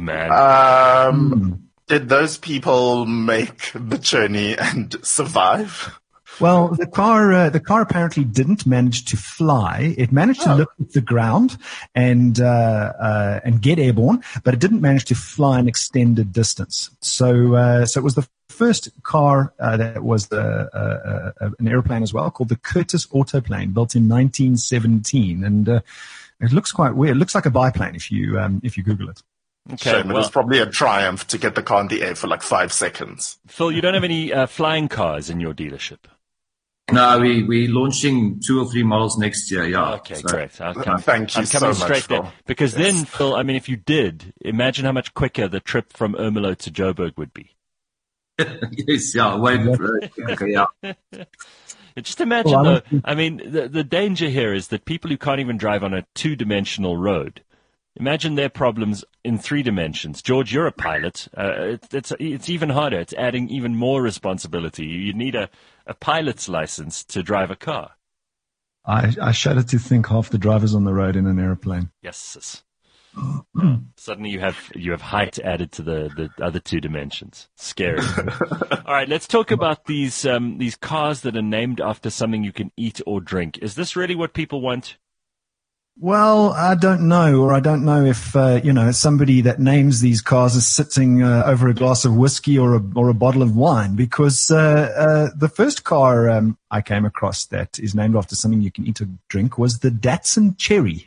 man. Did those people make the journey and survive? Well, the car apparently didn't manage to fly. It managed to look at the ground and get airborne, but it didn't manage to fly an extended distance. So it was the first car that was an airplane as well, called the Curtiss Autoplane, built in 1917, and it looks quite weird. It looks like a biplane if you Google it. Okay, Shame. It was probably a triumph to get the car in the air for like 5 seconds. Phil, you don't have any flying cars in your dealership? No, we're launching 2 or 3 models next year. Yeah. Okay, great. Thank you I'm so coming much, straight Phil. there. Because then, Phil, I mean, if you did, imagine how much quicker the trip from Ermelo to Joburg would be. Yes, yeah. Yeah. Just imagine, though, I mean, the danger here is that people who can't even drive on a 2-dimensional road, imagine their problems in 3 dimensions. George, you're a pilot. It's even harder. It's adding even more responsibility. You need a pilot's license to drive a car. I shudder to think half the drivers on the road in an airplane. Yes. Suddenly you have height added to the other two dimensions. Scary. All right, let's talk about these cars that are named after something you can eat or drink. Is this really what people want? Well, I don't know, or I don't know if somebody that names these cars is sitting over a glass of whiskey or a bottle of wine. Because the first car I came across that is named after something you can eat or drink was the Datsun Cherry.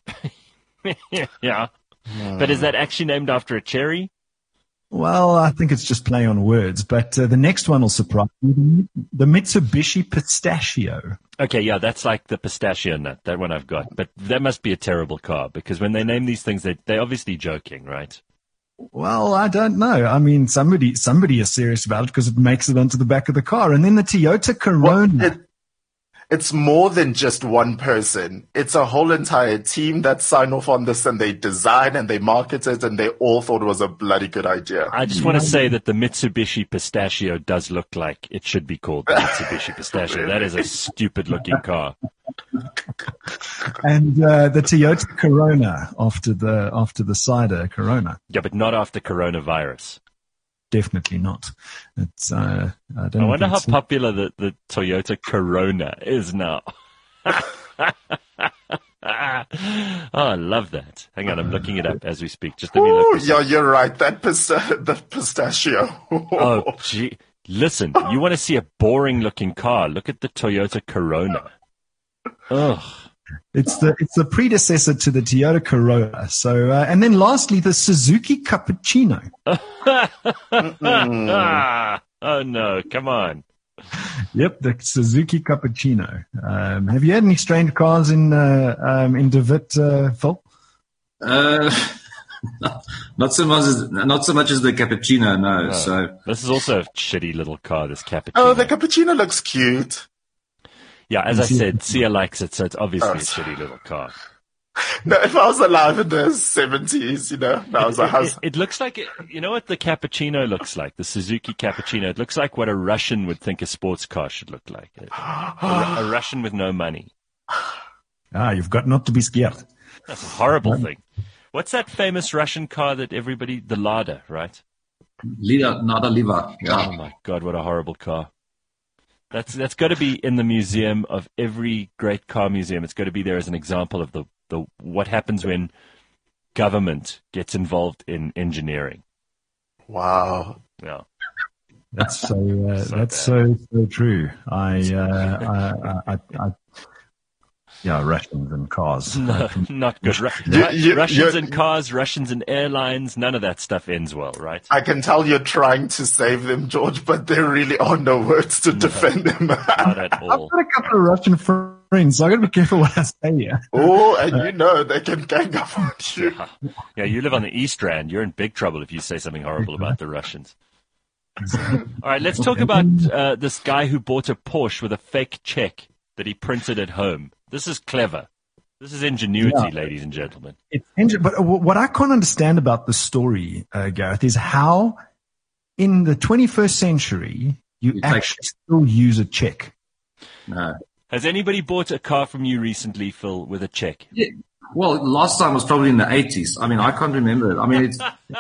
Yeah. But is that actually named after a cherry? Well, I think it's just play on words, but the next one will surprise you. The Mitsubishi Pistachio. Okay, yeah, that's like the pistachio nut. That one I've got. But that must be a terrible car because when they name these things, they're obviously joking, right? Well, I don't know. I mean, somebody is serious about it because it makes it onto the back of the car. And then the Toyota Corona. It's more than just one person. It's a whole entire team that signed off on this, and they design and they market it, and they all thought it was a bloody good idea. I just want to say that the Mitsubishi Pistachio does look like it should be called the Mitsubishi Pistachio. That is a stupid-looking car. And the Toyota Corona after the cider Corona. Yeah, but not after coronavirus. Definitely not. It's I wonder how popular the Toyota Corona is now. Oh, I love that. Hang on, I'm looking it up as we speak. Just let me look. Yeah, you're right. The pistachio. Oh, gee. Listen, you want to see a boring-looking car? Look at the Toyota Corona. Ugh. It's the predecessor to the Toyota Corolla. So, and then lastly, the Suzuki Cappuccino. Oh no! Come on. Yep, the Suzuki Cappuccino. Have you had any strange cars in De Wit, Phil? Not so much as the Cappuccino. No. So this is also a shitty little car. This Cappuccino. Oh, the Cappuccino looks cute. Yeah, as I said, Sia likes it, so it's obviously a shitty little car. No, if I was alive in the 70s, it looks like you know what the Cappuccino looks like, the Suzuki Cappuccino. It looks like what a Russian would think a sports car should look like. A Russian with no money. You've got not to be scared. That's a horrible thing. What's that famous Russian car that everybody, the Lada, right? Lada Liva. Yeah. Oh my God, what a horrible car. That's got to be in the museum of every great car museum. It's got to be there as an example of the what happens when government gets involved in engineering. Wow. Yeah. That's so true. Russians and cars. No, not good. Russians and cars, Russians and airlines, none of that stuff ends well, right? I can tell you're trying to save them, George, but there really are no words to defend them. Not at all. I've got a couple of Russian friends, so I've got to be careful what I say here. Oh, and they can gang up on you. Yeah, you live on the East Rand. You're in big trouble if you say something horrible about the Russians. All right, let's talk about this guy who bought a Porsche with a fake check that he printed at home. This is clever. This is ingenuity, ladies and gentlemen. But what I can't understand about the story, Gareth, is how in the 21st century you actually still use a check. No. Has anybody bought a car from you recently, Phil, with a check? Yeah. Well, last time was probably in the 80s. I mean, I can't remember it. I mean,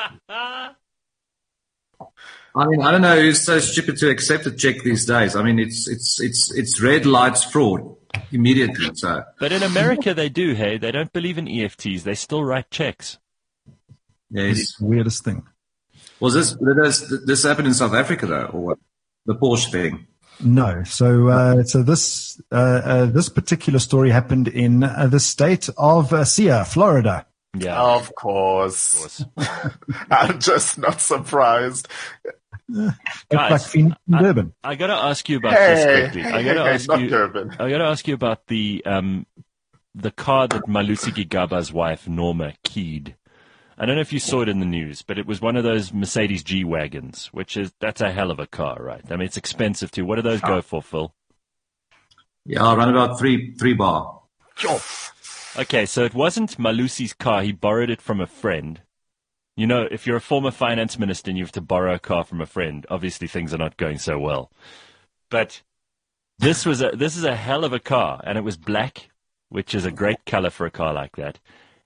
I don't know who's so stupid to accept a check these days. I mean, it's red lights fraud immediately. So, but in America they do. Hey, they don't believe in EFTs. They still write checks. Yes, it's the weirdest thing. Was this happened in South Africa though, or what? The Porsche thing? No. So this particular story happened in the state of Sia, Florida. Yeah, of course. I'm just not surprised. Guys, like Durban. I got to ask you about this quickly. I got to ask you about the car that Malusi Gigaba's wife Norma keyed. I don't know if you saw it in the news, but it was one of those Mercedes G-Wagons, that's a hell of a car, right? I mean, it's expensive too. What do those go for, Phil? Yeah, around about three bar. Okay, so it wasn't Malusi's car. He borrowed it from a friend. You know, if you're a former finance minister and you have to borrow a car from a friend, obviously things are not going so well. But this is a hell of a car, and it was black, which is a great color for a car like that.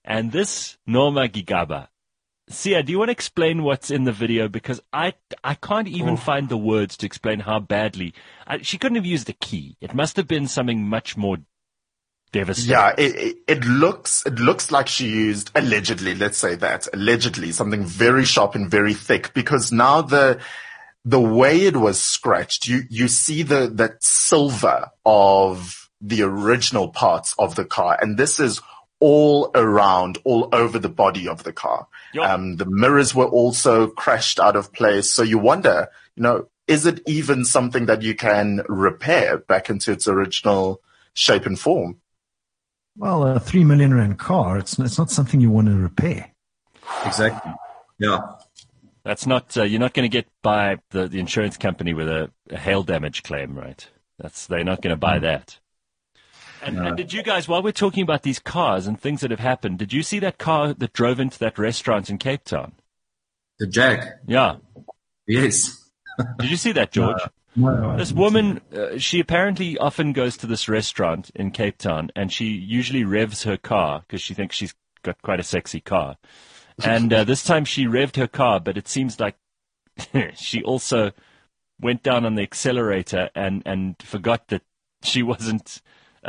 And this Norma Gigaba. Sia, do you want to explain what's in the video? Because I can't even find the words to explain how badly. She couldn't have used a key. It must have been something much more devastating. Yeah, it looks like she used, allegedly, let's say that, allegedly, something very sharp and very thick, because now the way it was scratched, you see that silver of the original parts of the car, and this is all around, all over the body of the car. Yep. The mirrors were also crashed out of place. So you wonder, is it even something that you can repair back into its original shape and form? Well, a 3 million rand car, it's not something you want to repair. Exactly. Yeah. That's not, you're not going to get by the insurance company with a hail damage claim, right? They're not going to buy that. And did you guys, while we're talking about these cars and things that have happened, did you see that car that drove into that restaurant in Cape Town? The Jag. Yeah. Yes. Did you see that, George? No, This woman, she apparently often goes to this restaurant in Cape Town, and she usually revs her car because she thinks she's got quite a sexy car. And this time she revved her car, but it seems like she also went down on the accelerator and forgot that she wasn't...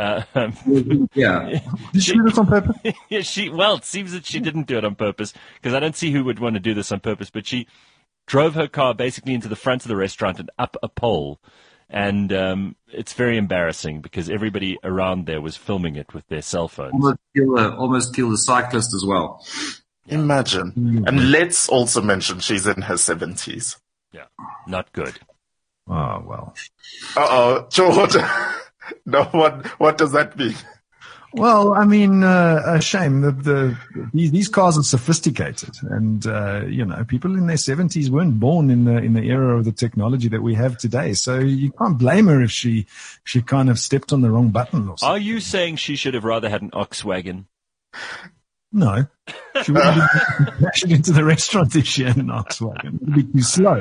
Yeah. Did she do this on purpose? Yeah, it seems that she didn't do it on purpose, because I don't see who would want to do this on purpose, but she drove her car basically into the front of the restaurant and up a pole. And it's very embarrassing because everybody around there was filming it with their cell phones. Almost kill the cyclist as well. Imagine. And let's also mention she's in her 70s. Yeah, not good. Oh, well. Uh-oh, George. No, what does that mean? Well, I mean, a shame. These cars are sophisticated, and people in their 70s weren't born in the era of the technology that we have today. So you can't blame her if she kind of stepped on the wrong button or something. Are you saying she should have rather had an Volkswagen? No, she wouldn't have crashing into the restaurant if she had an Volkswagen. It would be too slow.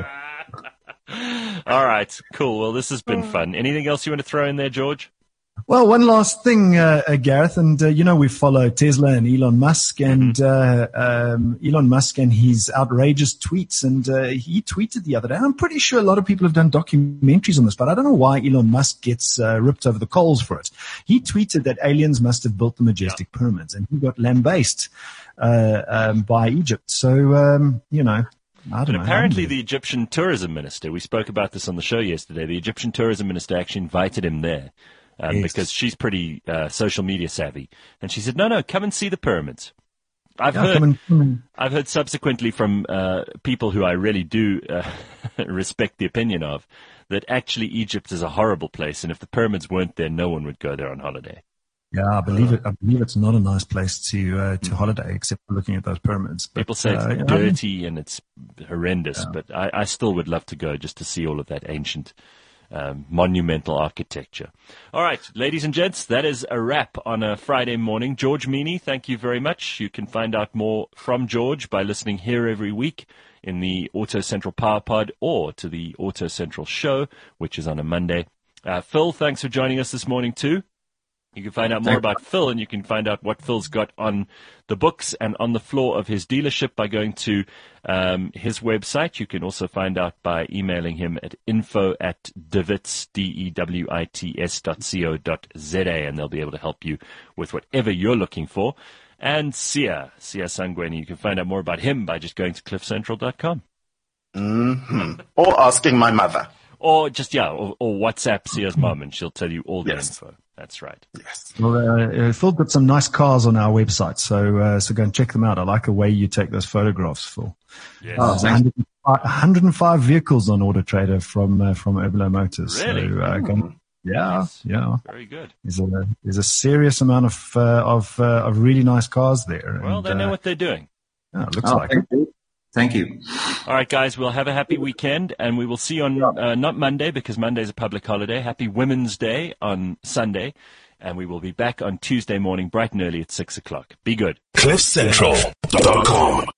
All right, cool. Well, this has been fun. Anything else you want to throw in there, George? Well, one last thing, Gareth, and we follow Tesla and Elon Musk, and Elon Musk and his outrageous tweets, and he tweeted the other day. I'm pretty sure a lot of people have done documentaries on this, but I don't know why Elon Musk gets ripped over the coals for it. He tweeted that aliens must have built the majestic pyramids, and he got lambasted by Egypt. So I don't know. Apparently the Egyptian tourism minister, we spoke about this on the show yesterday, the Egyptian tourism minister actually invited him there Yes. because she's pretty social media savvy. And she said, no, come and see the pyramids. I've heard subsequently from people who I really do respect the opinion of that actually Egypt is a horrible place. And if the pyramids weren't there, no one would go there on holiday. Yeah, I believe it. I believe it's not a nice place to holiday, except for looking at those pyramids. But, people say it's dirty and it's horrendous, but I still would love to go just to see all of that ancient, monumental architecture. All right, ladies and gents, that is a wrap on a Friday morning. George Meany, thank you very much. You can find out more from George by listening here every week in the Auto Central Power Pod or to the Auto Central Show, which is on a Monday. Phil, thanks for joining us this morning too. You can find out more about Phil, and you can find out what Phil's got on the books and on the floor of his dealership by going to his website. You can also find out by emailing him at info@dewits, DEWITS.co.za, and they'll be able to help you with whatever you're looking for. And Sia Sangweni, you can find out more about him by just going to cliffcentral.com. Mm-hmm. Or asking my mother. Or just, or WhatsApp Sia's mom, and she'll tell you all the info. That's right. Yes. Well, Phil got some nice cars on our website, so go and check them out. I like the way you take those photographs, Phil. Yes. 105 vehicles on Auto-Trader from Urbelo Motors. Really? Yeah. Very good. There's a serious amount of really nice cars there. Well, they know what they're doing. Yeah, it looks like it. Thank you. All right, guys, we'll have a happy weekend, and we will see you on not Monday because Monday's a public holiday. Happy Women's Day on Sunday, and we will be back on Tuesday morning bright and early at 6 o'clock. Be good. CliffCentral.com